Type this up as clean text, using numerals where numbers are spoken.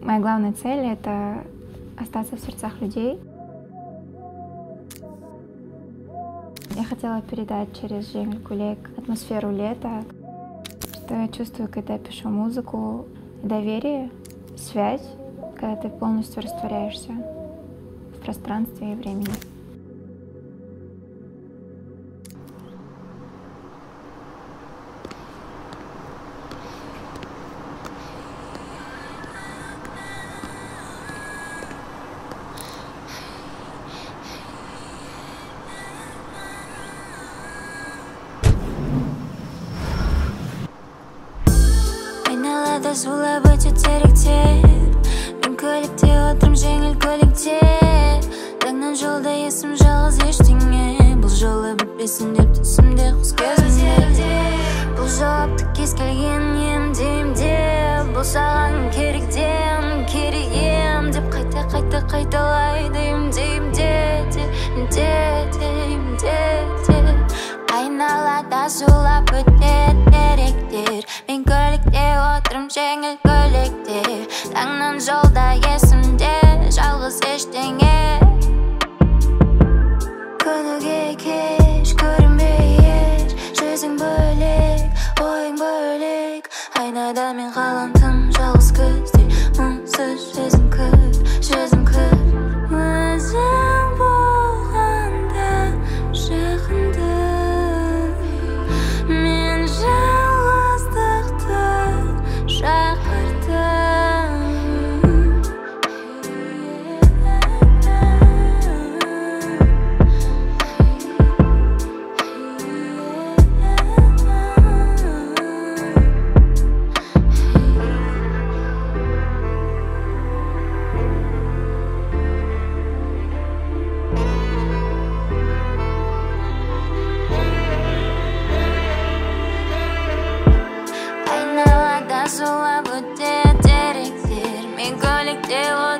Моя главная цель — это остаться в сердцах людей. Я хотела передать через Жеңіл Көйлек атмосферу лета, что я чувствую, когда я пишу музыку, доверие, связь, когда ты полностью растворяешься в пространстве и времени. Айналада зулап өтеді теректер, мен көлікте отырмын жеңіл көлікте. Таңнан жолда есім жалғыз ештеңе, бұл жолы бітпесін деп түсімде құс көзімде. Бұл жауапты кез келген емде, бұл саған керек ем деп қайталайды Айналада зулап өтеді теректер, мен көлікте отырмын жеңіл көлікте. Таңнан жолда есімде жалғыз ештеңе. Күніге кеш көрінбей еш, жүзің бөлек, ойың бөлек. Айнада мен қаландым жалғыз көздей, мұңсыз жүзім көр. Өзің болғанда жақында мен жалғыздықты шақырдым. Айналада зулап өтеді теректер, мен көлікте